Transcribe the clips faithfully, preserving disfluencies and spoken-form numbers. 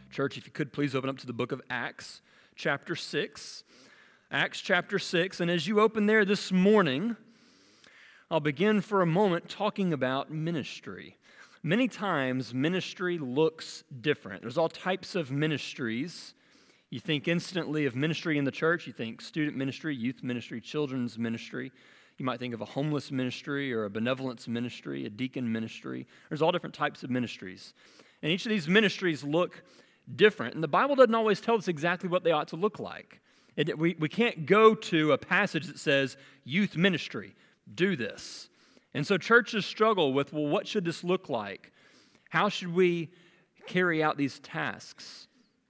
Church, if you could please open up to the book of Acts, chapter six. Acts chapter six, and as you open there this morning, I'll begin for a moment talking about ministry. Many times, ministry looks different. There's all types of ministries. You think instantly of ministry in the church. You think student ministry, youth ministry, children's ministry. You might think of a homeless ministry or a benevolence ministry, a deacon ministry. There's all different types of ministries. And each of these ministries look different. And the Bible doesn't always tell us exactly what they ought to look like. It, we, we can't go to a passage that says, youth ministry, do this. And so churches struggle with, well, what should this look like? How should we carry out these tasks?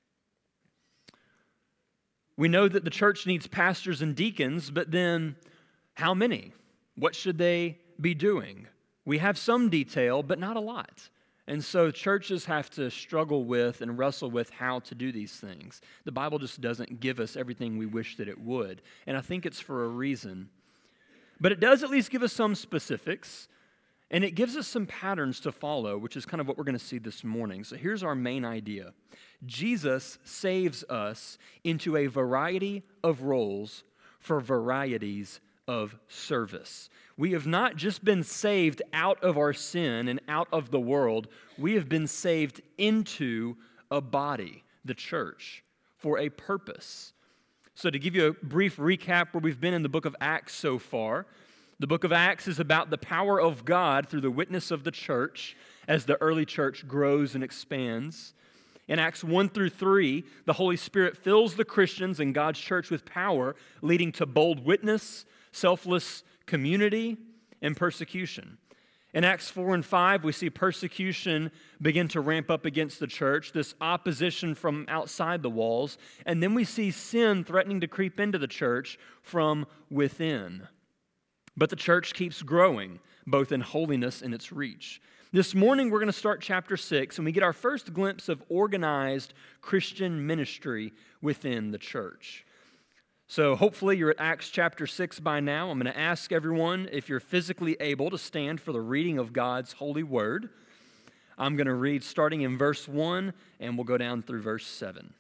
We know that the church needs pastors and deacons, but then how many? What should they be doing? We have some detail, but not a lot. And so churches have to struggle with and wrestle with how to do these things. The Bible just doesn't give us everything we wish that it would. And I think it's for a reason. But it does at least give us some specifics, and it gives us some patterns to follow, which is kind of what we're going to see this morning. So here's our main idea. Jesus saves us into a variety of roles for varieties of service. We have not just been saved out of our sin and out of the world. We have been saved into a body, the church, for a purpose. So to give you a brief recap where we've been in the book of Acts so far, the book of Acts is about the power of God through the witness of the church as the early church grows and expands. In Acts one through three, the Holy Spirit fills the Christians and God's church with power, leading to bold witness, selfless community, and persecution. In Acts four and five, we see persecution begin to ramp up against the church, this opposition from outside the walls, and then we see sin threatening to creep into the church from within. But the church keeps growing, both in holiness and its reach. This morning, we're going to start chapter six, and we get our first glimpse of organized Christian ministry within the church. So hopefully you're at Acts chapter six by now. I'm going to ask everyone if you're physically able to stand for the reading of God's holy word. I'm going to read starting in verse one, and we'll go down through verse seven.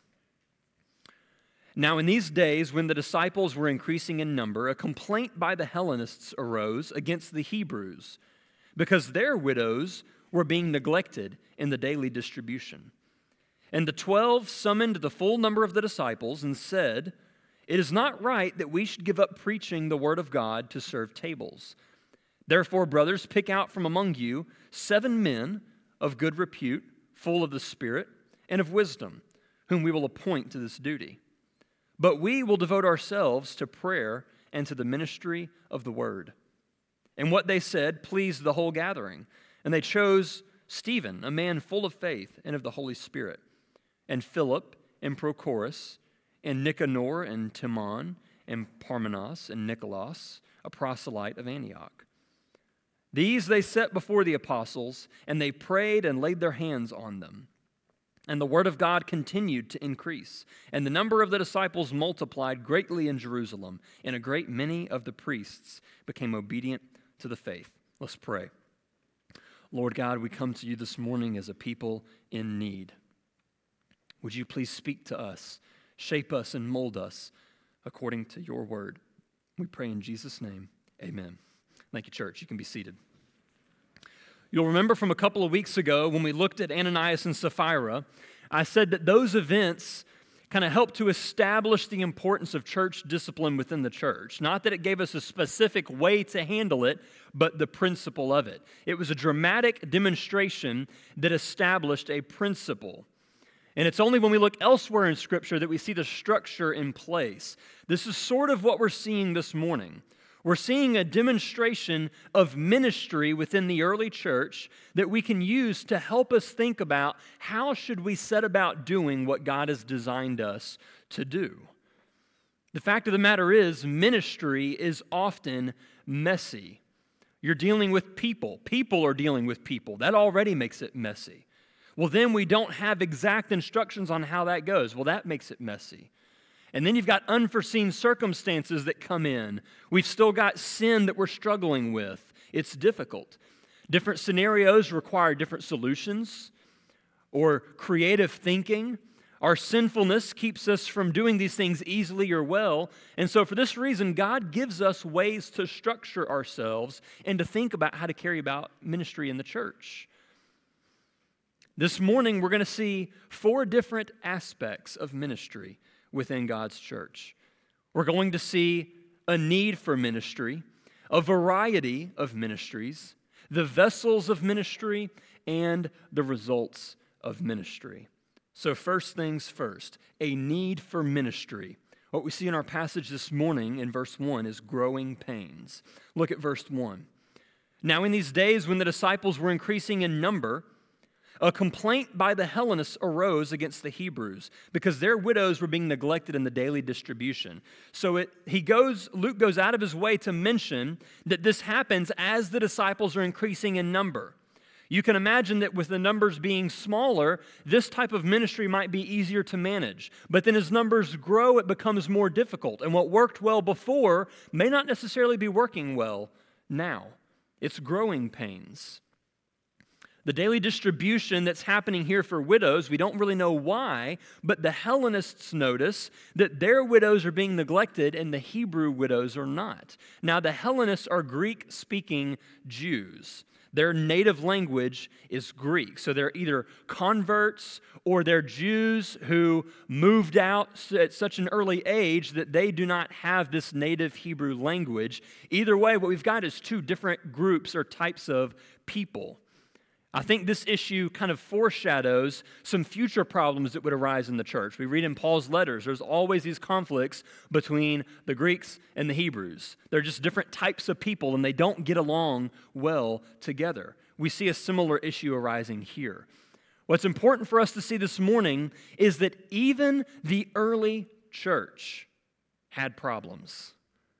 Now in these days, when the disciples were increasing in number, a complaint by the Hellenists arose against the Hebrews, because their widows were being neglected in the daily distribution. And the twelve summoned the full number of the disciples and said, "It is not right that we should give up preaching the word of God to serve tables. Therefore, brothers, pick out from among you seven men of good repute, full of the Spirit and of wisdom, whom we will appoint to this duty. But we will devote ourselves to prayer and to the ministry of the word." And what they said pleased the whole gathering. And they chose Stephen, a man full of faith and of the Holy Spirit, and Philip and Prochorus, and Nicanor and Timon, and Parmenas and Nicholas, a proselyte of Antioch. These they set before the apostles, and they prayed and laid their hands on them. And the word of God continued to increase, and the number of the disciples multiplied greatly in Jerusalem, and a great many of the priests became obedient to the faith. Let's pray. Lord God, we come to you this morning as a people in need. Would you please speak to us, shape us, and mold us according to your word? We pray in Jesus' name, amen. Thank you, church. You can be seated. You'll remember from a couple of weeks ago when we looked at Ananias and Sapphira, I said that those events kind of helped to establish the importance of church discipline within the church. Not that it gave us a specific way to handle it, but the principle of it. It was a dramatic demonstration that established a principle. And it's only when we look elsewhere in Scripture that we see the structure in place. This is sort of what we're seeing this morning. We're seeing a demonstration of ministry within the early church that we can use to help us think about how should we set about doing what God has designed us to do. The fact of the matter is, ministry is often messy. You're dealing with people. People are dealing with people. That already makes it messy. Well, then we don't have exact instructions on how that goes. Well, that makes it messy. And then you've got unforeseen circumstances that come in. We've still got sin that we're struggling with. It's difficult. Different scenarios require different solutions or creative thinking. Our sinfulness keeps us from doing these things easily or well. And so for this reason, God gives us ways to structure ourselves and to think about how to carry about ministry in the church. This morning, we're going to see four different aspects of ministry within God's church. We're going to see a need for ministry, a variety of ministries, the vessels of ministry, and the results of ministry. So first things first, a need for ministry. What we see in our passage this morning in verse one is growing pains. Look at verse one. Now in these days when the disciples were increasing in number, a complaint by the Hellenists arose against the Hebrews because their widows were being neglected in the daily distribution. So it, he goes, Luke goes out of his way to mention that this happens as the disciples are increasing in number. You can imagine that with the numbers being smaller, this type of ministry might be easier to manage. But then as numbers grow, it becomes more difficult. And what worked well before may not necessarily be working well now. It's growing pains. The daily distribution that's happening here for widows, we don't really know why, but the Hellenists notice that their widows are being neglected and the Hebrew widows are not. Now, the Hellenists are Greek-speaking Jews. Their native language is Greek. So they're either converts or they're Jews who moved out at such an early age that they do not have this native Hebrew language. Either way, what we've got is two different groups or types of people. I think this issue kind of foreshadows some future problems that would arise in the church. We read in Paul's letters, there's always these conflicts between the Greeks and the Hebrews. They're just different types of people, and they don't get along well together. We see a similar issue arising here. What's important for us to see this morning is that even the early church had problems.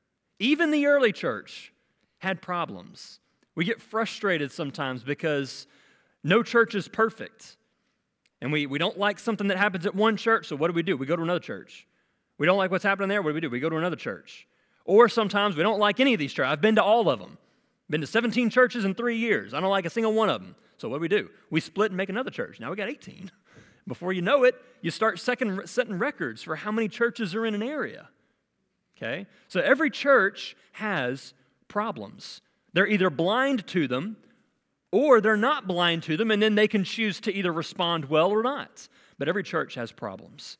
Even the early church had problems. We get frustrated sometimes because no church is perfect. And we, we don't like something that happens at one church, so what do we do? We go to another church. We don't like what's happening there, what do we do? We go to another church. Or sometimes we don't like any of these churches. I've been to all of them. Been to seventeen churches in three years. I don't like a single one of them. So what do we do? We split and make another church. Now we got eighteen. Before you know it, you start second, setting records for how many churches are in an area. Okay? So every church has problems. They're either blind to them or they're not blind to them, and then they can choose to either respond well or not. But every church has problems,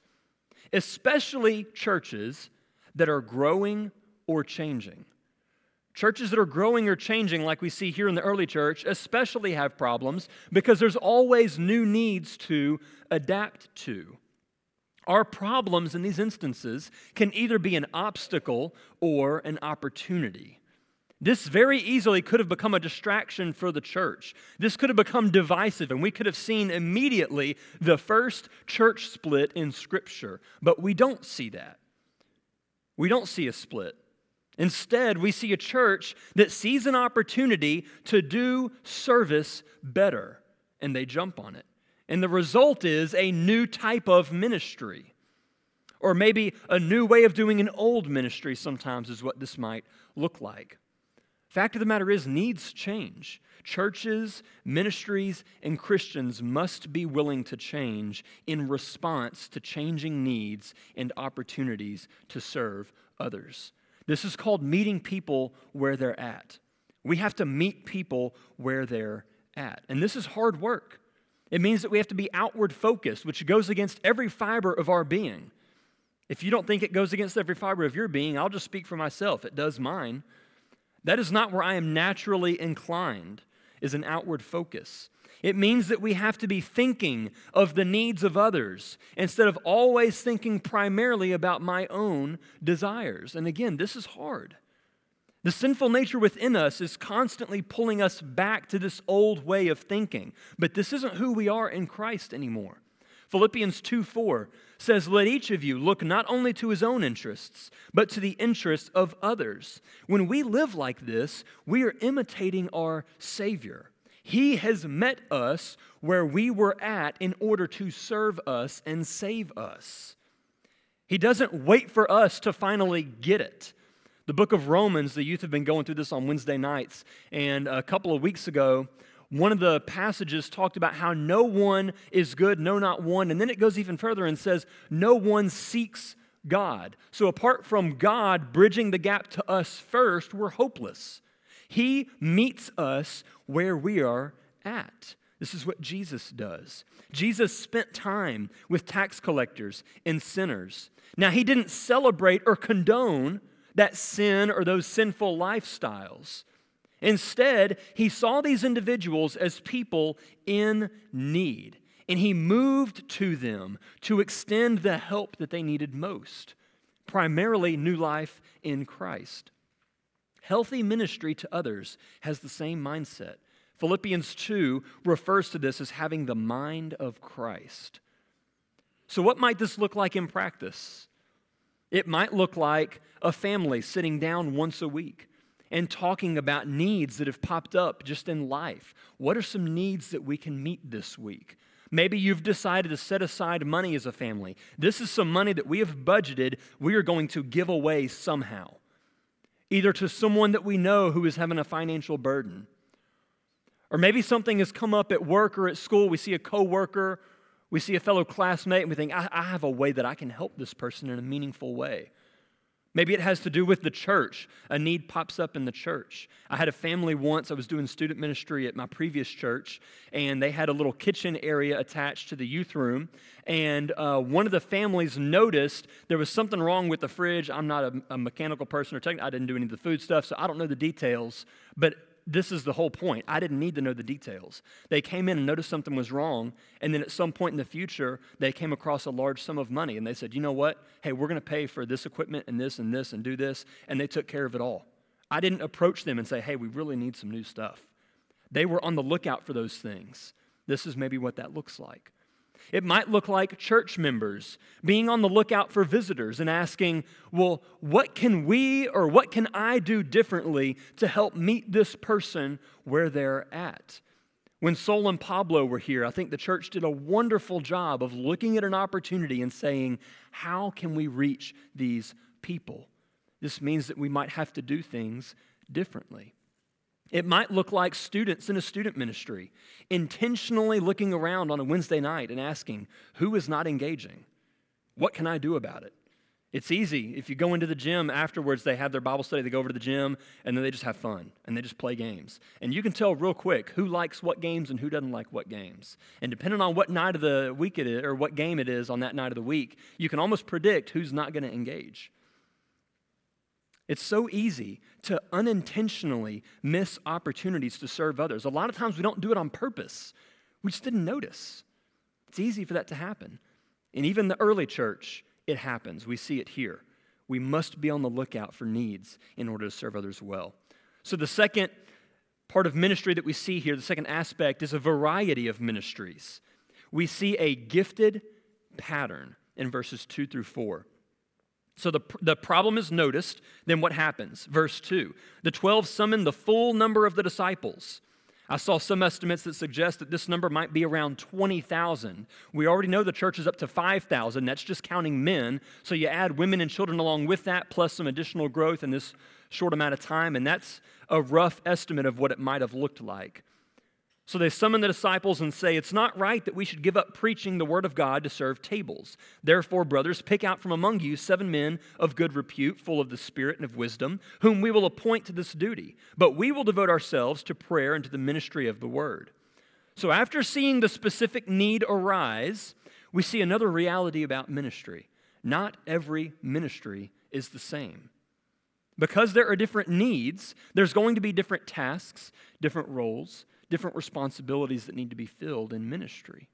especially churches that are growing or changing. Churches that are growing or changing, like we see here in the early church, especially have problems because there's always new needs to adapt to. Our problems in these instances can either be an obstacle or an opportunity. This very easily could have become a distraction for the church. This could have become divisive, and we could have seen immediately the first church split in Scripture. But we don't see that. We don't see a split. Instead, we see a church that sees an opportunity to do service better, and they jump on it. And the result is a new type of ministry. Or maybe a new way of doing an old ministry sometimes is what this might look like. Fact of the matter is, needs change. Churches, ministries, and Christians must be willing to change in response to changing needs and opportunities to serve others. This is called meeting people where they're at. We have to meet people where they're at. And this is hard work. It means that we have to be outward focused, which goes against every fiber of our being. If you don't think it goes against every fiber of your being, I'll just speak for myself. It does mine. That is not where I am naturally inclined, is an outward focus. It means that we have to be thinking of the needs of others instead of always thinking primarily about my own desires. And again, this is hard. The sinful nature within us is constantly pulling us back to this old way of thinking. But this isn't who we are in Christ anymore. Philippians two four says, "Let each of you look not only to his own interests, but to the interests of others." When we live like this, we are imitating our Savior. He has met us where we were at in order to serve us and save us. He doesn't wait for us to finally get it. The book of Romans, the youth have been going through this on Wednesday nights, and a couple of weeks ago, One of the passages talked about how no one is good, no, not one. And then it goes even further and says, no one seeks God. So apart from God bridging the gap to us first, we're hopeless. He meets us where we are at. This is what Jesus does. Jesus spent time with tax collectors and sinners. Now, he didn't celebrate or condone that sin or those sinful lifestyles. Instead, he saw these individuals as people in need, and he moved to them to extend the help that they needed most, primarily new life in Christ. Healthy ministry to others has the same mindset. Philippians two refers to this as having the mind of Christ. So what might this look like in practice? It might look like a family sitting down once a week and talking about needs that have popped up just in life. What are some needs that we can meet this week? Maybe you've decided to set aside money as a family. This is some money that we have budgeted we are going to give away somehow, either to someone that we know who is having a financial burden. Or maybe something has come up at work or at school. We see a coworker, we see a fellow classmate, and we think, I, I have a way that I can help this person in a meaningful way. Maybe it has to do with the church. A need pops up in the church. I had a family once, I was doing student ministry at my previous church, and they had a little kitchen area attached to the youth room, and uh, one of the families noticed there was something wrong with the fridge. I'm not a, a mechanical person or technical. I didn't do any of the food stuff, so I don't know the details, but this is the whole point. I didn't need to know the details. They came in and noticed something was wrong, and then at some point in the future, they came across a large sum of money, and they said, you know what? Hey, we're going to pay for this equipment and this and this and do this, and they took care of it all. I didn't approach them and say, hey, we really need some new stuff. They were on the lookout for those things. This is maybe what that looks like. It might look like church members being on the lookout for visitors and asking, well, what can we or what can I do differently to help meet this person where they're at? When Sol and Pablo were here, I think the church did a wonderful job of looking at an opportunity and saying, how can we reach these people? This means that we might have to do things differently. It might look like students in a student ministry intentionally looking around on a Wednesday night and asking, who is not engaging? What can I do about it? It's easy. If you go into the gym afterwards, they have their Bible study, they go over to the gym, and then they just have fun, and they just play games. And you can tell real quick who likes what games and who doesn't like what games. And depending on what night of the week it is, or what game it is on that night of the week, you can almost predict who's not going to engage. It's so easy to unintentionally miss opportunities to serve others. A lot of times we don't do it on purpose. We just didn't notice. It's easy for that to happen. And even the early church, it happens. We see it here. We must be on the lookout for needs in order to serve others well. So the second part of ministry that we see here, the second aspect, is a variety of ministries. We see a gifted pattern in verses two through four. So the, the problem is noticed, then what happens? Verse two, the twelve summoned the full number of the disciples. I saw some estimates that suggest that this number might be around twenty thousand. We already know the church is up to five thousand. That's just counting men. So you add women and children along with that, plus some additional growth in this short amount of time, and that's a rough estimate of what it might have looked like. So they summon the disciples and say, it's not right that we should give up preaching the word of God to serve tables. Therefore, brothers, pick out from among you seven men of good repute, full of the Spirit and of wisdom, whom we will appoint to this duty. But we will devote ourselves to prayer and to the ministry of the word. So after seeing the specific need arise, we see another reality about ministry. Not every ministry is the same. Because there are different needs, there's going to be different tasks, different roles, different responsibilities that need to be filled in ministry.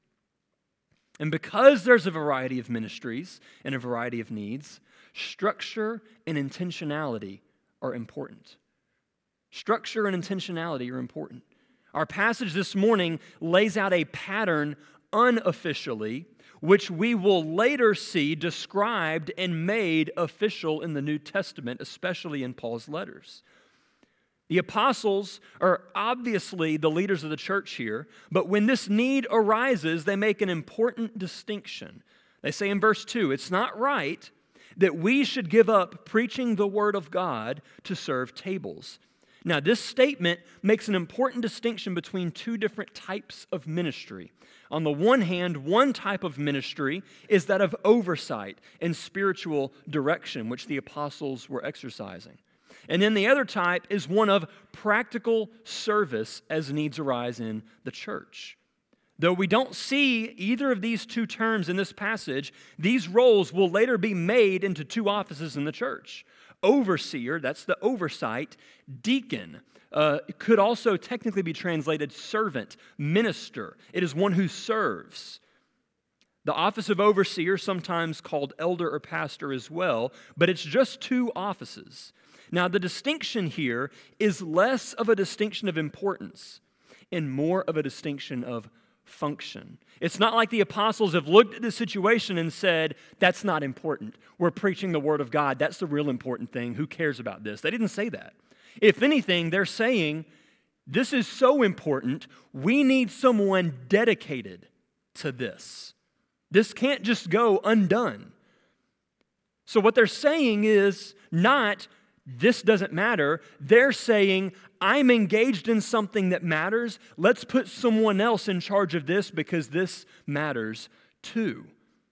And because there's a variety of ministries and a variety of needs, structure and intentionality are important. Structure and intentionality are important. Our passage this morning lays out a pattern unofficially, which we will later see described and made official in the New Testament, especially in Paul's letters. The apostles are obviously the leaders of the church here, but when this need arises, they make an important distinction. They say in verse two, it's not right that we should give up preaching the word of God to serve tables. Now, this statement makes an important distinction between two different types of ministry. On the one hand, one type of ministry is that of oversight and spiritual direction, which the apostles were exercising. And then the other type is one of practical service as needs arise in the church. Though we don't see either of these two terms in this passage, these roles will later be made into two offices in the church. Overseer, that's the oversight. Deacon uh, could also technically be translated servant, minister. It is one who serves. The office of overseer, sometimes called elder or pastor as well, but it's just two offices. Now, the distinction here is less of a distinction of importance and more of a distinction of function. It's not like the apostles have looked at the situation and said, that's not important. We're preaching the word of God. That's the real important thing. Who cares about this? They didn't say that. If anything, they're saying, this is so important, we need someone dedicated to this. This can't just go undone. So what they're saying is not, this doesn't matter. They're saying, I'm engaged in something that matters. Let's put someone else in charge of this because this matters too.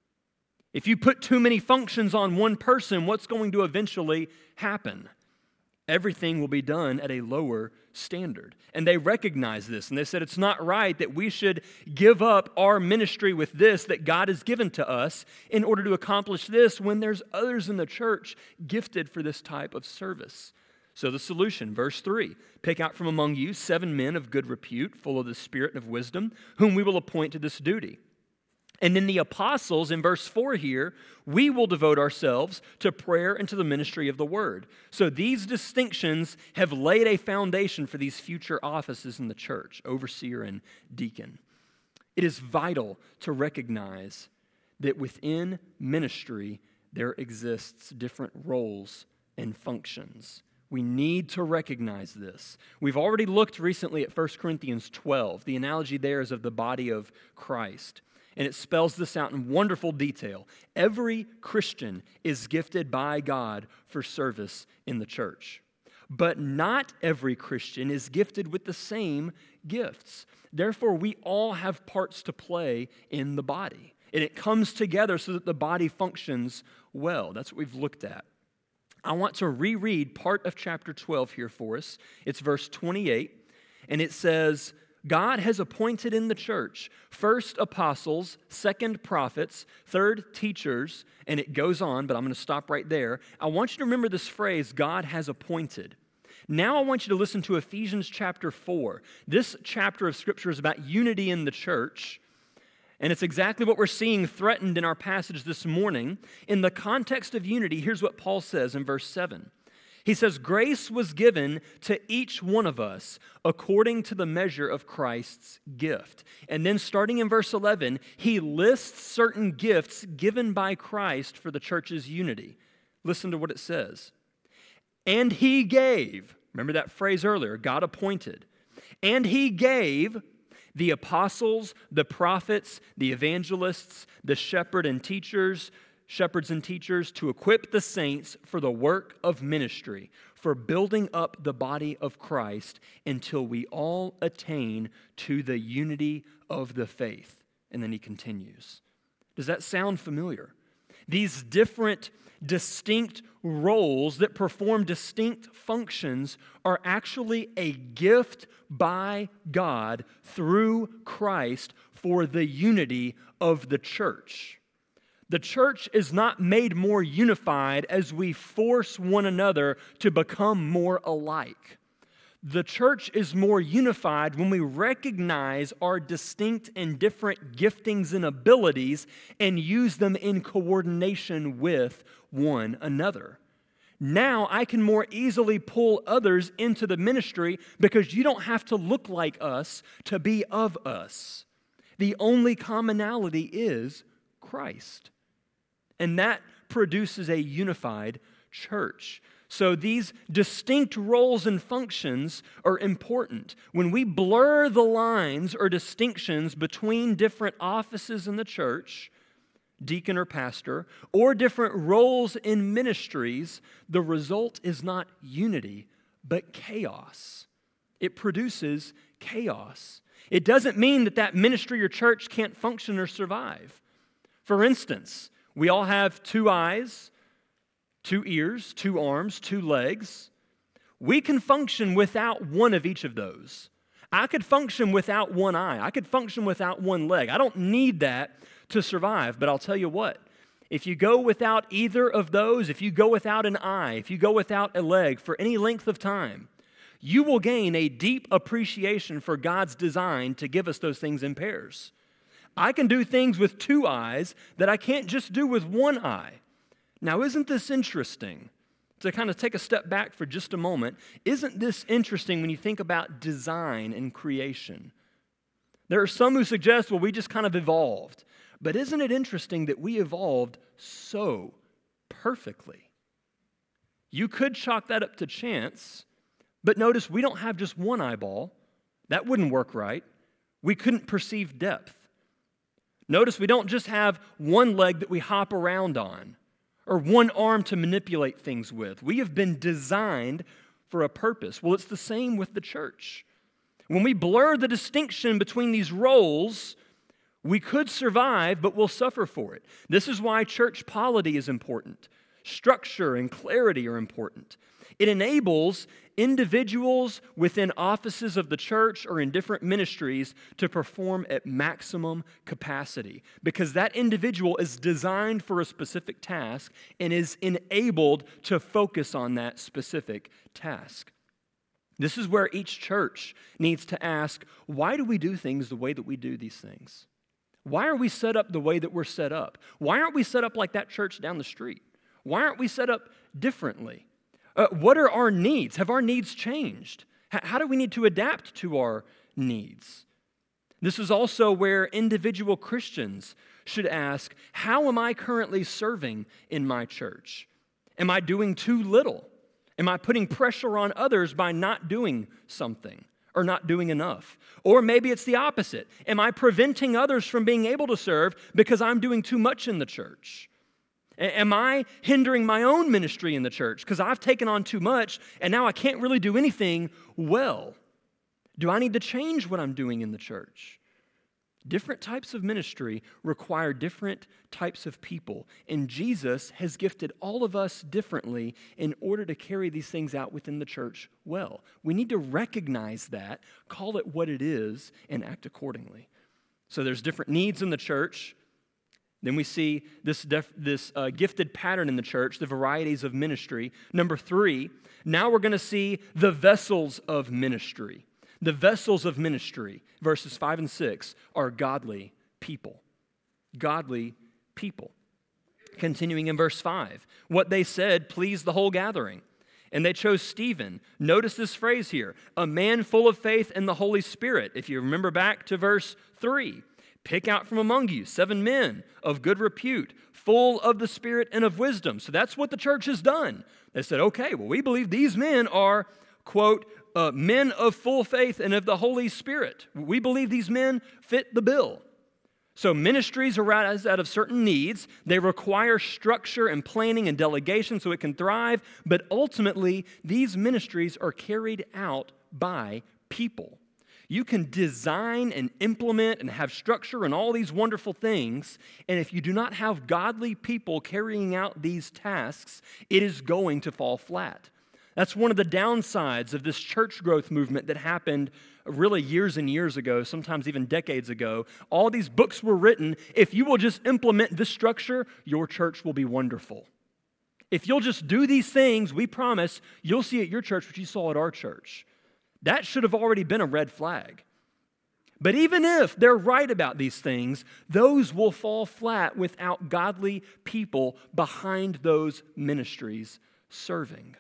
If you put too many functions on one person, what's going to eventually happen? Everything will be done at a lower standard. And they recognize this, and they said it's not right that we should give up our ministry with this that God has given to us in order to accomplish this when there's others in the church gifted for this type of service. So the solution, verse three, pick out from among you seven men of good repute, full of the spirit and of wisdom, whom we will appoint to this duty. And then the apostles, in verse four here, we will devote ourselves to prayer and to the ministry of the word. So these distinctions have laid a foundation for these future offices in the church, overseer and deacon. It is vital to recognize that within ministry there exists different roles and functions. We need to recognize this. We've already looked recently at First Corinthians twelve. The analogy there is of the body of Christ. And it spells this out in wonderful detail. Every Christian is gifted by God for service in the church. But not every Christian is gifted with the same gifts. Therefore, we all have parts to play in the body. And it comes together so that the body functions well. That's what we've looked at. I want to reread part of chapter twelve here for us. It's verse twenty-eight, and it says, God has appointed in the church first apostles, second prophets, third teachers, and it goes on, but I'm going to stop right there. I want you to remember this phrase, God has appointed. Now I want you to listen to Ephesians chapter four. This chapter of Scripture is about unity in the church, and it's exactly what we're seeing threatened in our passage this morning. In the context of unity, here's what Paul says in verse seven. He says, grace was given to each one of us according to the measure of Christ's gift. And then starting in verse eleven, he lists certain gifts given by Christ for the church's unity. Listen to what it says. And he gave, remember that phrase earlier, God appointed. And he gave the apostles, the prophets, the evangelists, the shepherd and teachers, shepherds and teachers to equip the saints for the work of ministry, for building up the body of Christ until we all attain to the unity of the faith. And then he continues. Does that sound familiar? These different, distinct roles that perform distinct functions are actually a gift by God through Christ for the unity of the church. The church is not made more unified as we force one another to become more alike. The church is more unified when we recognize our distinct and different giftings and abilities and use them in coordination with one another. Now I can more easily pull others into the ministry because you don't have to look like us to be of us. The only commonality is Christ. And that produces a unified church. So these distinct roles and functions are important. When we blur the lines or distinctions between different offices in the church, deacon or pastor, or different roles in ministries, the result is not unity, but chaos. It produces chaos. It doesn't mean that that ministry or church can't function or survive. For instance, we all have two eyes, two ears, two arms, two legs. We can function without one of each of those. I could function without one eye. I could function without one leg. I don't need that to survive, but I'll tell you what. If you go without either of those, if you go without an eye, if you go without a leg for any length of time, you will gain a deep appreciation for God's design to give us those things in pairs. I can do things with two eyes that I can't just do with one eye. Now, isn't this interesting? To kind of take a step back for just a moment, isn't this interesting when you think about design and creation? There are some who suggest, well, we just kind of evolved. But isn't it interesting that we evolved so perfectly? You could chalk that up to chance, but notice we don't have just one eyeball. That wouldn't work right. We couldn't perceive depth. Notice we don't just have one leg that we hop around on or one arm to manipulate things with. We have been designed for a purpose. Well, it's the same with the church. When we blur the distinction between these roles, we could survive, but we'll suffer for it. This is why church polity is important. Structure and clarity are important. It enables individuals within offices of the church or in different ministries to perform at maximum capacity because that individual is designed for a specific task and is enabled to focus on that specific task. This is where each church needs to ask, why do we do things the way that we do these things? Why are we set up the way that we're set up? Why aren't we set up like that church down the street? Why aren't we set up differently? Uh, what are our needs? Have our needs changed? H- how do we need to adapt to our needs? This is also where individual Christians should ask, how am I currently serving in my church? Am I doing too little? Am I putting pressure on others by not doing something or not doing enough? Or maybe it's the opposite. Am I preventing others from being able to serve because I'm doing too much in the church? Am I hindering my own ministry in the church because I've taken on too much and now I can't really do anything well? Do I need to change what I'm doing in the church? Different types of ministry require different types of people, and Jesus has gifted all of us differently in order to carry these things out within the church well. We need to recognize that, call it what it is, and act accordingly. So there's different needs in the church. Then we see this, def- this uh, gifted pattern in the church, the varieties of ministry. Number three, now we're going to see the vessels of ministry. The vessels of ministry, verses five and six, are godly people. Godly people. Continuing in verse five, what they said pleased the whole gathering. And they chose Stephen. Notice this phrase here, a man full of faith in the Holy Spirit. If you remember back to verse three, pick out from among you seven men of good repute, full of the Spirit and of wisdom. So that's what the church has done. They said, okay, well, we believe these men are, quote, uh, men of full faith and of the Holy Spirit. We believe these men fit the bill. So ministries arise out of certain needs. They require structure and planning and delegation so it can thrive. But ultimately, these ministries are carried out by people. You can design and implement and have structure and all these wonderful things, and if you do not have godly people carrying out these tasks, it is going to fall flat. That's one of the downsides of this church growth movement that happened really years and years ago, sometimes even decades ago. All these books were written, if you will just implement this structure, your church will be wonderful. If you'll just do these things, we promise you'll see at your church what you saw at our church. That should have already been a red flag. But even if they're right about these things, those will fall flat without godly people behind those ministries serving.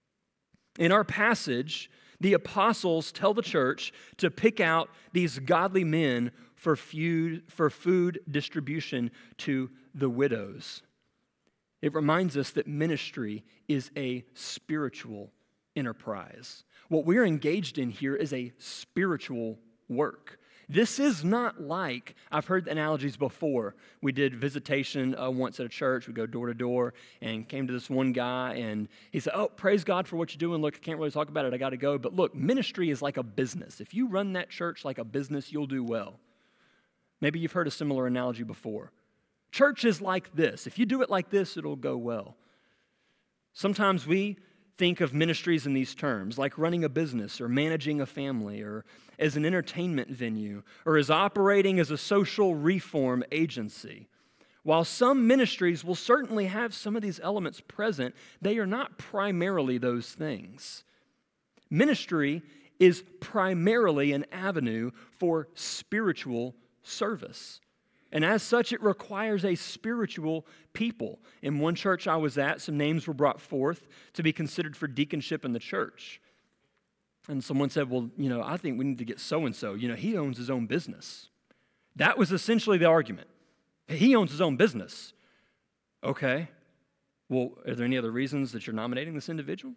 In our passage, the apostles tell the church to pick out these godly men for food, for food distribution to the widows. It reminds us that ministry is a spiritual enterprise. What we're engaged in here is a spiritual work. This is not like, I've heard analogies before. We did visitation uh, once at a church. We go door to door and came to this one guy and he said, oh, praise God for what you're doing. Look, I can't really talk about it. I got to go. But look, ministry is like a business. If you run that church like a business, you'll do well. Maybe you've heard a similar analogy before. Church is like this. If you do it like this, it'll go well. Sometimes we think of ministries in these terms, like running a business or managing a family or as an entertainment venue or as operating as a social reform agency. While some ministries will certainly have some of these elements present, they are not primarily those things. Ministry is primarily an avenue for spiritual service. And as such, it requires a spiritual people. In one church I was at, some names were brought forth to be considered for deaconship in the church. And someone said, well, you know, I think we need to get so-and-so. You know, he owns his own business. That was essentially the argument. He owns his own business. Okay. Well, are there any other reasons that you're nominating this individual?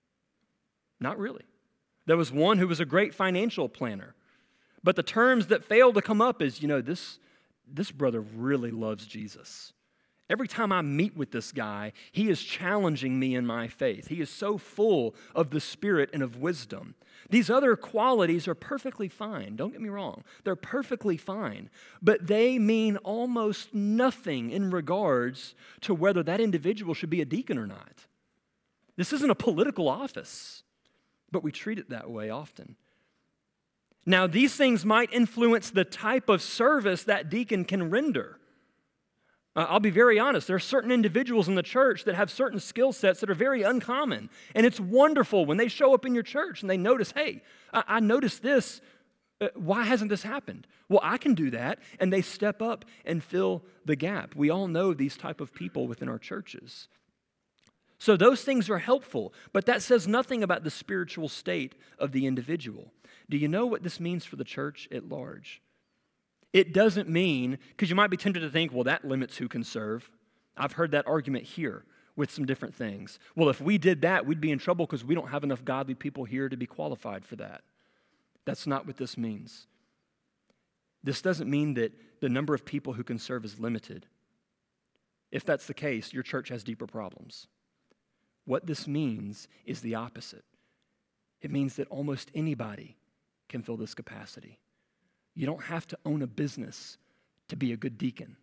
Not really. There was one who was a great financial planner. But the terms that failed to come up is, you know, this... This brother really loves Jesus. Every time I meet with this guy, he is challenging me in my faith. He is so full of the Spirit and of wisdom. These other qualities are perfectly fine. Don't get me wrong. They're perfectly fine. But they mean almost nothing in regards to whether that individual should be a deacon or not. This isn't a political office, but we treat it that way often. Now, these things might influence the type of service that deacon can render. Uh, I'll be very honest, there are certain individuals in the church that have certain skill sets that are very uncommon. And it's wonderful when they show up in your church and they notice, hey, I, I noticed this. Uh, why hasn't this happened? Well, I can do that. And they step up and fill the gap. We all know these type of people within our churches. So those things are helpful, but that says nothing about the spiritual state of the individual. Do you know what this means for the church at large? It doesn't mean, because you might be tempted to think, well, that limits who can serve. I've heard that argument here with some different things. Well, if we did that, we'd be in trouble because we don't have enough godly people here to be qualified for that. That's not what this means. This doesn't mean that the number of people who can serve is limited. If that's the case, your church has deeper problems. What this means is the opposite. It means that almost anybody can fill this capacity. You don't have to own a business to be a good deacon.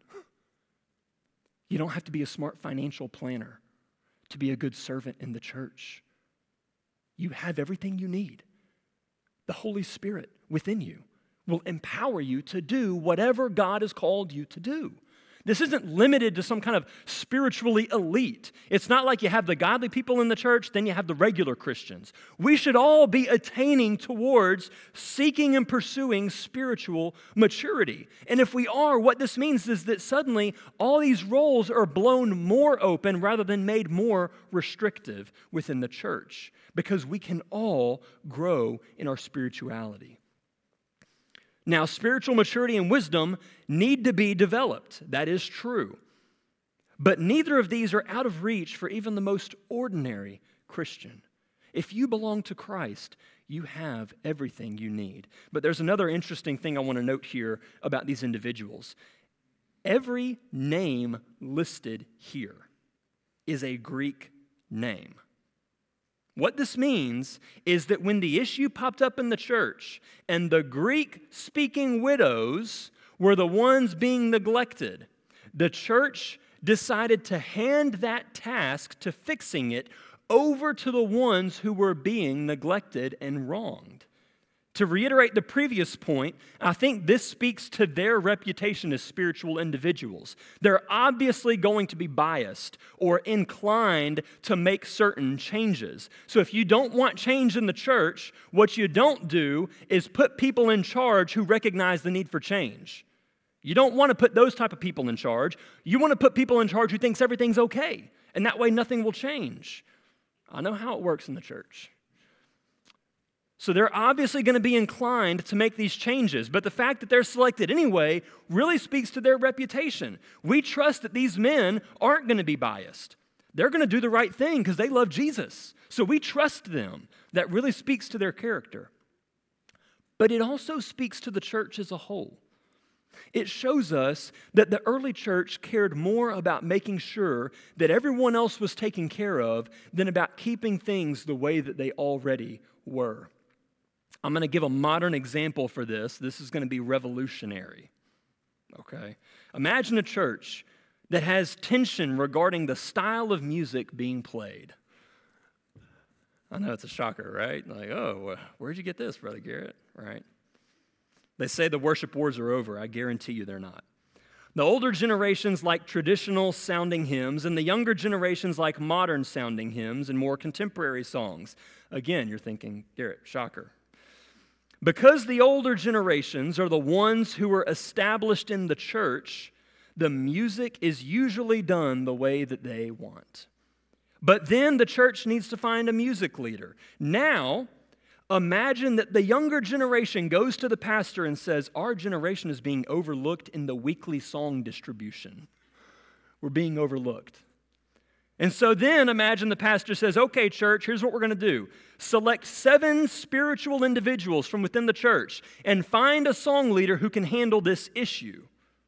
You don't have to be a smart financial planner to be a good servant in the church. You have everything you need. The Holy Spirit within you will empower you to do whatever God has called you to do. This isn't limited to some kind of spiritually elite. It's not like you have the godly people in the church, then you have the regular Christians. We should all be attaining towards seeking and pursuing spiritual maturity. And if we are, what this means is that suddenly all these roles are blown more open rather than made more restrictive within the church, because we can all grow in our spirituality. Now, spiritual maturity and wisdom need to be developed. That is true. But neither of these are out of reach for even the most ordinary Christian. If you belong to Christ, you have everything you need. But there's another interesting thing I want to note here about these individuals. Every name listed here is a Greek name. What this means is that when the issue popped up in the church and the Greek-speaking widows were the ones being neglected, the church decided to hand that task to fixing it over to the ones who were being neglected and wronged. To reiterate the previous point, I think this speaks to their reputation as spiritual individuals. They're obviously going to be biased or inclined to make certain changes. So if you don't want change in the church, what you don't do is put people in charge who recognize the need for change. You don't want to put those type of people in charge. You want to put people in charge who thinks everything's okay, and that way nothing will change. I know how it works in the church. So they're obviously going to be inclined to make these changes, but the fact that they're selected anyway really speaks to their reputation. We trust that these men aren't going to be biased. They're going to do the right thing because they love Jesus. So we trust them. That really speaks to their character. but it also speaks to the church as a whole. It shows us that the early church cared more about making sure that everyone else was taken care of than about keeping things the way that they already were. I'm going to give a modern example for this. This is going to be revolutionary. Okay? Imagine a church that has tension regarding the style of music being played. I know it's a shocker, right? Like, oh, where'd you get this, Brother Garrett? Right? They say the worship wars are over. I guarantee you they're not. The older generations like traditional sounding hymns, and the younger generations like modern sounding hymns and more contemporary songs. Again, you're thinking, Garrett, shocker. Because the older generations are the ones who are established in the church, the music is usually done the way that they want. But then the church needs to find a music leader. Now, imagine that the younger generation goes to the pastor and says, our generation is being overlooked in the weekly song distribution. We're being overlooked. And so then imagine the pastor says, okay, church, here's what we're going to do. Select seven spiritual individuals from within the church and find a song leader who can handle this issue.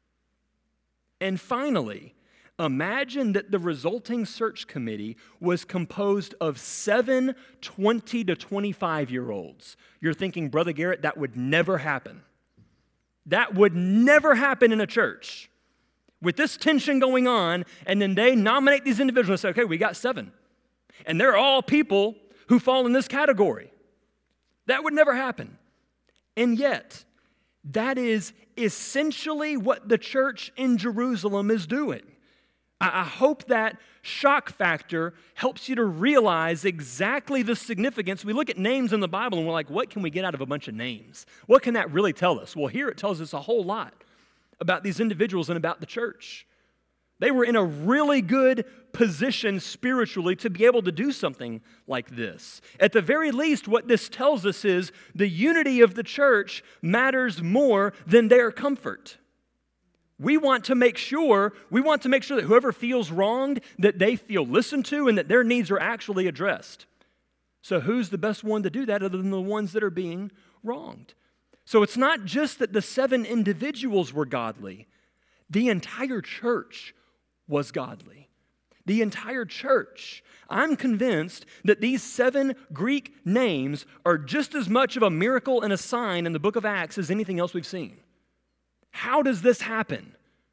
And finally, imagine that the resulting search committee was composed of seven twenty to twenty-five-year-olds. You're thinking, Brother Garrett, that would never happen. That would never happen in a church. With this tension going on, and then they nominate these individuals and say, okay, we got seven. And they're all people who fall in this category. That would never happen. And yet, that is essentially what the church in Jerusalem is doing. I hope that shock factor helps you to realize exactly the significance. We look at names in the Bible and we're like, what can we get out of a bunch of names? What can that really tell us? Well, here it tells us a whole lot about these individuals and about the church. They were in a really good position spiritually to be able to do something like this. At the very least, what this tells us is the unity of the church matters more than their comfort. We want to make sure, we want to make sure that whoever feels wronged, that they feel listened to and that their needs are actually addressed. So who's the best one to do that other than the ones that are being wronged? So it's not just that the seven individuals were godly. The entire church was godly. The entire church. I'm convinced that these seven Greek names are just as much of a miracle and a sign in the book of Acts as anything else we've seen. How does this happen?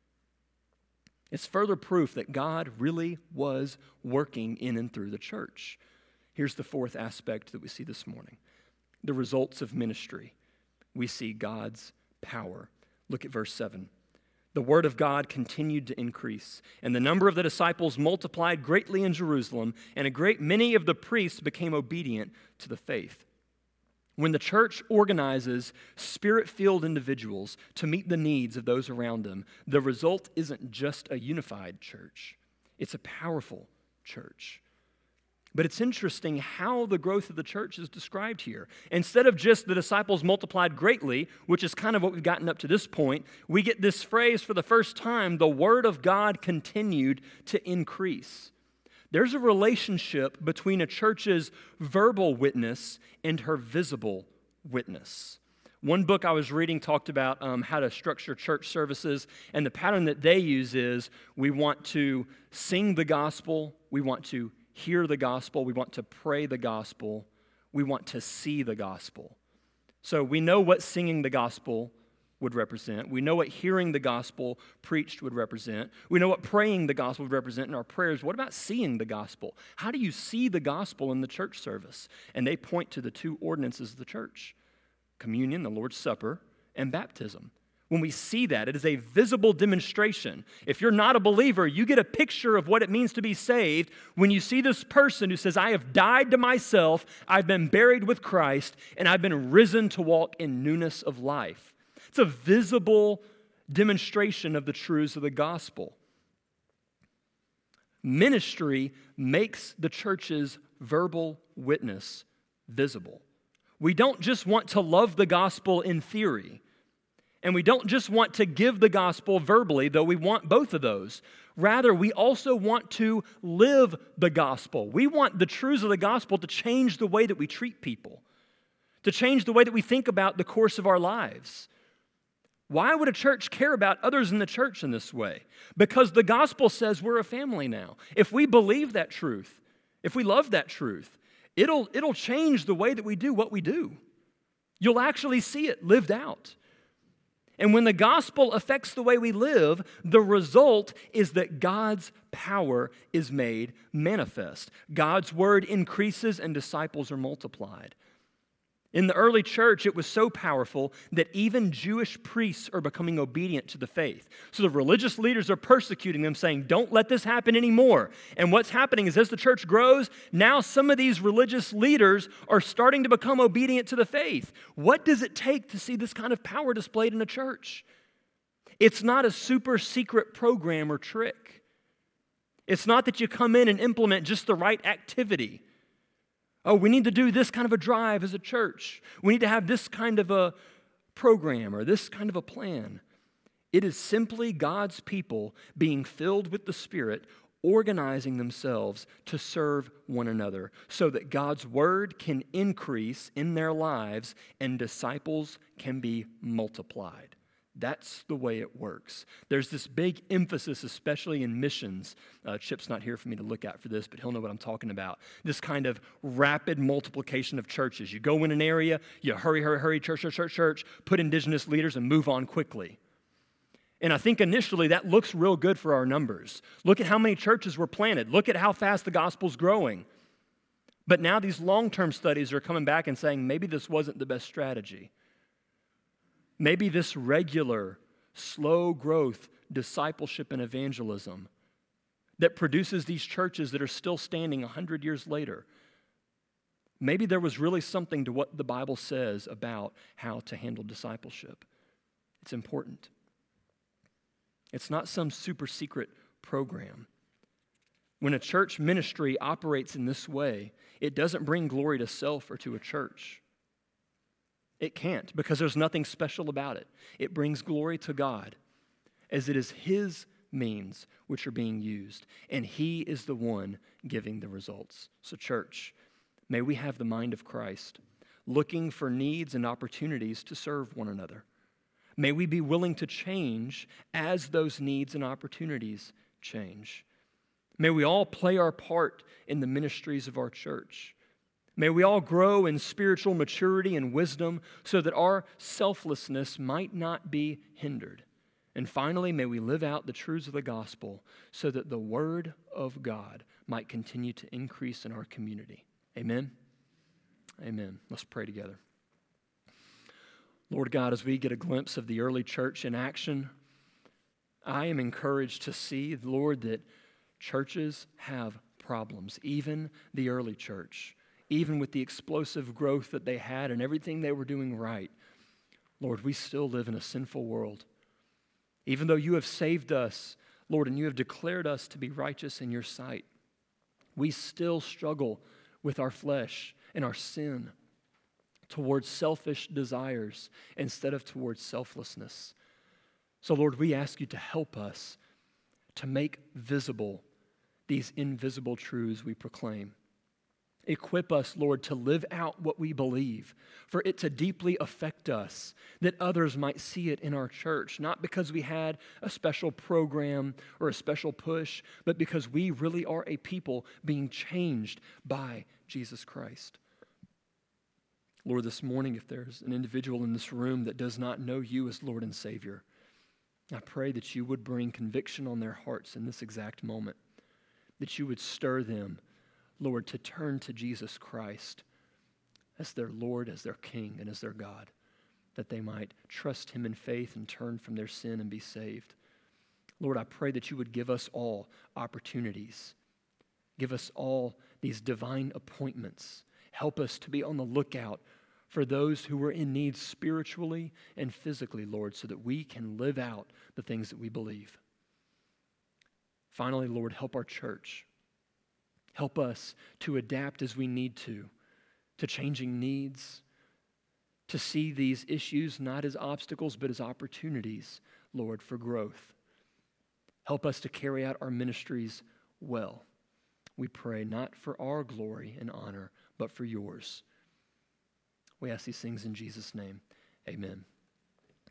It's further proof that God really was working in and through the church. Here's the fourth aspect that we see this morning. The results of ministry. We see God's power. Look at verse seven. The word of God continued to increase, and the number of the disciples multiplied greatly in Jerusalem, and a great many of the priests became obedient to the faith. When the church organizes spirit-filled individuals to meet the needs of those around them, the result isn't just a unified church. It's a powerful church. But it's interesting how the growth of the church is described here. Instead of just the disciples multiplied greatly, which is kind of what we've gotten up to this point, we get this phrase for the first time, the word of God continued to increase. There's a relationship between a church's verbal witness and her visible witness. One book I was reading talked about um, how to structure church services, and the pattern that they use is we want to sing the gospel, we want to hear the gospel, we want to pray the gospel, we want to see the gospel. So we know what singing the gospel would represent. We know what hearing the gospel preached would represent. We know what praying the gospel would represent in our prayers. What about seeing the gospel? How do you see the gospel in the church service? And they point to the two ordinances of the church: communion, the Lord's Supper, and baptism. When we see that, it is a visible demonstration. If you're not a believer, you get a picture of what it means to be saved when you see this person who says, I have died to myself, I've been buried with Christ, and I've been risen to walk in newness of life. It's a visible demonstration of the truths of the gospel. Ministry makes the church's verbal witness visible. We don't just want to love the gospel in theory. And we don't just want to give the gospel verbally, though we want both of those. Rather, we also want to live the gospel. We want the truths of the gospel to change the way that we treat people, to change the way that we think about the course of our lives. Why would a church care about others in the church in this way? Because the gospel says we're a family now. If we believe that truth, if we love that truth, it'll, it'll change the way that we do what we do. You'll actually see it lived out. And when the gospel affects the way we live, the result is that God's power is made manifest. God's word increases and disciples are multiplied. In the early church, it was so powerful that even Jewish priests are becoming obedient to the faith. So the religious leaders are persecuting them, saying, don't let this happen anymore. And what's happening is as the church grows, now some of these religious leaders are starting to become obedient to the faith. What does it take to see this kind of power displayed in a church? It's not a super secret program or trick. It's not that you come in and implement just the right activity. Oh, we need to do this kind of a drive as a church. We need to have this kind of a program or this kind of a plan. It is simply God's people being filled with the Spirit, organizing themselves to serve one another so that God's word can increase in their lives and disciples can be multiplied. That's the way it works. There's this big emphasis, especially in missions. Uh, Chip's not here for me to look at for this, but he'll know what I'm talking about. This kind of rapid multiplication of churches. You go in an area, you hurry, hurry, hurry, church, church, church, church, put indigenous leaders and move on quickly. And I think initially that looks real good for our numbers. Look at how many churches were planted. Look at how fast the gospel's growing. But now these long-term studies are coming back and saying maybe this wasn't the best strategy. Maybe this regular, slow growth, discipleship and evangelism that produces these churches that are still standing a hundred years later, maybe there was really something to what the Bible says about how to handle discipleship. It's important. It's not some super secret program. When a church ministry operates in this way, it doesn't bring glory to self or to a church. It can't, because there's nothing special about it. It brings glory to God, as it is His means which are being used, and He is the one giving the results. So church, may we have the mind of Christ, looking for needs and opportunities to serve one another. May we be willing to change as those needs and opportunities change. May we all play our part in the ministries of our church. May we all grow in spiritual maturity and wisdom so that our selflessness might not be hindered. And finally, may we live out the truths of the gospel so that the word of God might continue to increase in our community. Amen? Amen. Let's pray together. Lord God, as we get a glimpse of the early church in action, I am encouraged to see, Lord, that churches have problems, even the early church. Even with the explosive growth that they had and everything they were doing right, Lord, we still live in a sinful world. Even though you have saved us, Lord, and you have declared us to be righteous in your sight, we still struggle with our flesh and our sin towards selfish desires instead of towards selflessness. So, Lord, we ask you to help us to make visible these invisible truths we proclaim. Equip us, Lord, to live out what we believe, for it to deeply affect us, that others might see it in our church, not because we had a special program or a special push, but because we really are a people being changed by Jesus Christ. Lord, this morning, if there's an individual in this room that does not know you as Lord and Savior, I pray that you would bring conviction on their hearts in this exact moment, that you would stir them, Lord, to turn to Jesus Christ as their Lord, as their King, and as their God, that they might trust Him in faith and turn from their sin and be saved. Lord, I pray that you would give us all opportunities. Give us all these divine appointments. Help us to be on the lookout for those who are in need spiritually and physically, Lord, so that we can live out the things that we believe. Finally, Lord, help our church. Help us to adapt as we need to, to changing needs, to see these issues not as obstacles, but as opportunities, Lord, for growth. Help us to carry out our ministries well. We pray not for our glory and honor, but for yours. We ask these things in Jesus' name. Amen.